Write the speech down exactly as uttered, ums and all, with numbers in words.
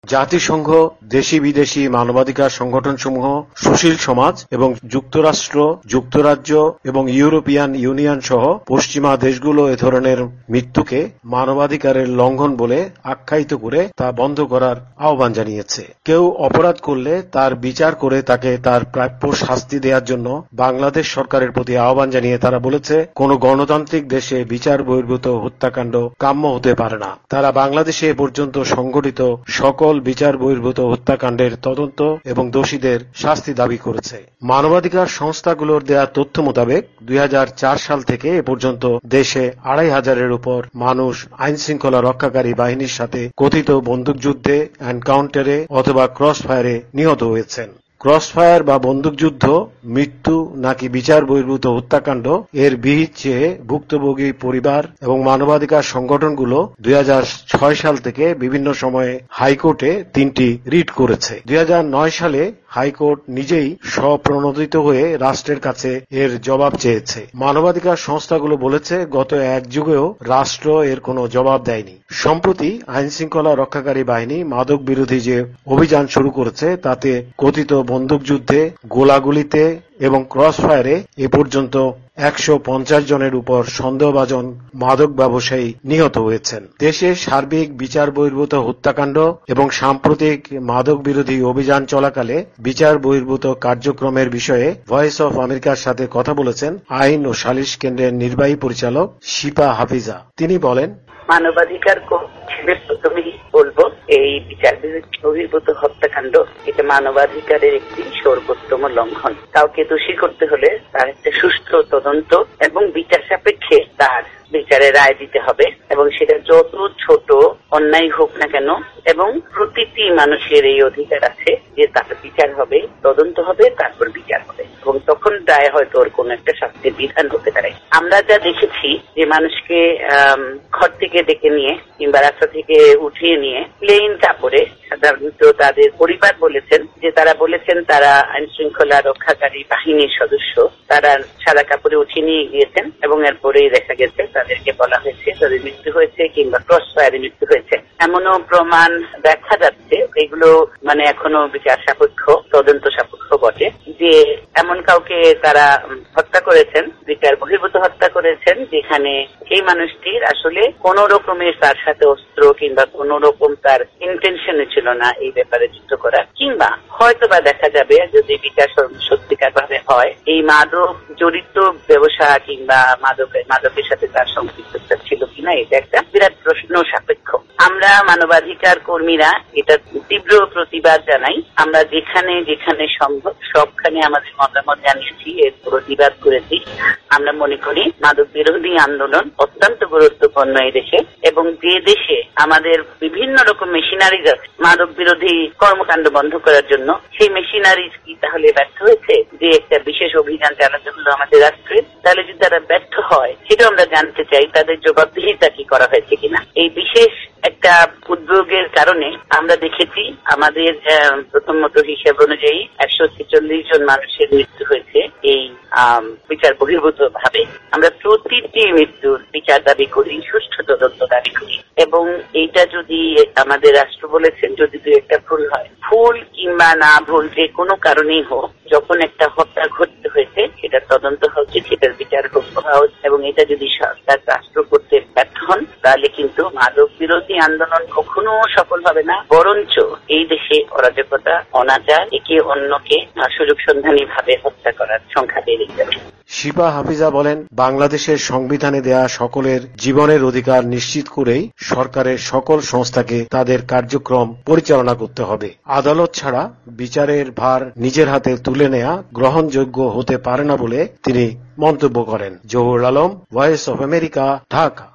জাতিসংঘ, দেশি বিদেশি মানবাধিকার সংগঠনসমূহ, সুশীল সমাজ এবং যুক্তরাষ্ট্র, যুক্তরাজ্য এবং ইউরোপিয়ান ইউনিয়ন সহ পশ্চিমা দেশগুলো এ ধরনের মৃত্যুকে মানবাধিকারের লঙ্ঘন বলে আখ্যায়িত করে তা বন্ধ করার আহ্বান জানিয়েছে। কেউ অপরাধ করলে তার বিচার করে তাকে তার প্রাপ্য শাস্তি দেওয়ার জন্য বাংলাদেশ সরকারের প্রতি আহ্বান জানিয়ে তারা বলেছে, কোন গণতান্ত্রিক দেশে বিচার বহির্ভূত হত্যাকাণ্ড কাম্য হতে পারে না। তারা বাংলাদেশে এ পর্যন্ত সংঘটিত সকল বিচার বহির্ভূত হত্যাকাণ্ডের তদন্ত এবং দোষীদের শাস্তি দাবি করেছে। মানবাধিকার সংস্থাগুলোর দেয়া তথ্য মোতাবেক দুই হাজার চার সাল থেকে এ পর্যন্ত দেশে আড়াই হাজারের উপর মানুষ আইন শৃঙ্খলা রক্ষাকারী বাহিনীর সাথে কথিত বন্দুকযুদ্ধে, এনকাউন্টারে অথবা ক্রস ফায়ারে নিহত হয়েছেন। ক্রসফায়ার বা বন্দুকযুদ্ধ মৃত্যু নাকি বিচার বহির্ভূত হত্যাকাণ্ড এর বিহিত চেয়ে ভুক্তভোগী পরিবার এবং মানবাধিকার সংগঠনগুলো দুই হাজার ছয় সাল থেকে বিভিন্ন সময়ে হাইকোর্টে তিনটি রিট করেছে। দুই হাজার নয় সালে হাইকোর্ট নিজেই স্বপ্রণোদিত হয়ে রাষ্ট্রের কাছে এর জবাব চেয়েছে। মানবাধিকার সংস্থাগুলো বলেছে, গত এক যুগেও রাষ্ট্র এর কোনো জবাব দেয়নি। সম্প্রতি আইন শৃঙ্খলা রক্ষাকারী বাহিনী মাদক বিরোধী যে অভিযান শুরু করেছে তাতে কথিত বন্দুকযুদ্ধে, গোলাগুলিতে এবং ক্রসফায়ারে এ পর্যন্ত একশো পঞ্চাশ জনের উপর সন্দেহভাজন মাদক ব্যবসায়ী নিহত হয়েছেন। দেশে সার্বিক বিচার বহির্ভূত হত্যাকাণ্ড এবং সাম্প্রতিক মাদক বিরোধী অভিযান চলাকালে বিচার বহির্ভূত কার্যক্রমের বিষয়ে ভয়েস অফ আমেরিকার সাথে কথা বলেছেন আইন ও সালিশ কেন্দ্রের নির্বাহী পরিচালক শিপা হাফিজা। তিনি বলেন, মানবাধিকার হিসেবে প্রথমেই বলবো, এই বিচার বহির্ভূত হত্যাকাণ্ড এটা মানবাধিকারের একটি সর্বোত্তম লঙ্ঘন। কাউকে দোষী করতে হলে তার একটা সুষ্ঠু তদন্ত এবং বিচার সাপেক্ষে তার বিচারের রায় দিতে হবে এবং সেটা যত ছোট অন্যায় হোক না কেন, এবং প্রতিটি মানুষের এই অধিকার আছে যে তার বিচার হবে, তদন্ত হবে, তারপর বিচার হবে এবং তখন রায় হয়তো ওর কোন একটা শাস্তির বিধান হতে পারে। আমরা যা দেখেছি যে মানুষকে ঘর থেকে ডেকে নিয়ে কিংবা রাস্তা থেকে উঠিয়ে নিয়ে প্লেন কাপড়ে, সাধারণত তাদের পরিবার বলেছেন যে তারা বলেছেন তারা আইন শৃঙ্খলা রক্ষাকারী বাহিনীর সদস্য, তারা সাদা কাপড়ে উঠিয়ে নিয়ে গিয়েছেন এবং এরপরেই দেখা গেছে তাদেরকে বলা হয়েছে তাদের মৃত্যু হয়েছে কিংবা ক্রস ফায়ারে মৃত্যু হয়েছে। এমনও প্রমাণ দেখা যাচ্ছে, এগুলো মানে এখনো বিচার সাপেক্ষ, তদন্ত সাপেক্ষ বটে, যে এমন কাউকে তারা হত্যা করেছেন, বিচার বহির্ভূত হত্যা করেছেন, যেখানে সেই মানুষটির আসলে কোন রকমের তার সাথে অস্ত্র কিংবা কোন রকম তার ইন্টেনশনে ছিল না এই ব্যাপারে যুদ্ধ করা, কিংবা হয়তো বা দেখা যাবে যদি বিচার সত্যিকার ভাবে হয় এই মাদক জড়িত ব্যবসা কিংবা মাদক মাদকের সাথে তার সম্পৃক্ততা ছিল কিনা, এটা একটা বিরাট প্রশ্ন সাপেক্ষ। আমরা মানবাধিকার কর্মীরা এটা তীব্র প্রতিবাদ জানাই। আমরা যেখানে যেখানে সম্ভব সবখানে আমাদের মতামত জানিয়েছি, এর প্রতিবাদ করেছি। আমরা মনে করি মাদক বিরোধী আন্দোলন অত্যন্ত গুরুত্বপূর্ণ এই দেশে, এবং যে দেশে আমাদের বিভিন্ন রকম মেশিনারিজ আছে মাদক বিরোধী কর্মকাণ্ড বন্ধ করার জন্য, সেই মেশিনারিজ কি তাহলে ব্যর্থ হয়েছে? যে একটা বিশেষ অভিযান চালাতে হলো আমাদের রাষ্ট্রে, তাহলে যদি তারা ব্যর্থ হয় সেটাও আমরা জানতে চাই, তাদের জবাবদিহিতা কি করা হয়েছে কিনা। এই বিশেষ একটা উদ্যোগের কারণে আমরা দেখেছি আমাদের প্রথমত হিসেব অনুযায়ী একশো ছেচল্লিশ জন মানুষের মৃত্যু হয়েছে এই বিচার বহির্ভূত ভাবে। আমরা প্রতিটি মৃত্যুর বিচার দাবি করি, সুষ্ঠু তদন্ত দাবি করি, এবং এইটা যদি আমাদের রাষ্ট্র বলেছেন যদি দু একটা ভুল হয়, ভুল কিংবা না ভুল যে কোনো কারণেই হোক, যখন একটা হত্যা ঘটতে হয়েছে সেটা তদন্ত হচ্ছে, সেটার বিচার হওয়া হচ্ছে, এবং এটা যদি সরকার রাষ্ট্র করতে ব্যর্থ হন তাহলে কিন্তু মাদক বিরোধী আন্দোলন কখনো সফল হবে না, বরঞ্চ এই দেশে অরাজকতা, অনাচার, একে অন্যকে সুযোগ সন্ধানী ভাবে হত্যা করার সংখ্যা বেড়ে যাবে। শিপা হাফিজা বলেন, বাংলাদেশের সংবিধানে দেয়া সকলের জীবনের অধিকার নিশ্চিত করেই সরকারের সকল সংস্থাকে তাদের কার্যক্রম পরিচালনা করতে হবে। আদালত ছাড়া বিচারের ভার নিজের হাতে তুলে নেওয়া গ্রহণযোগ্য হতে পারে না বলে তিনি মন্তব্য করেন। Zahur Alam, Voice of America, Dhaka.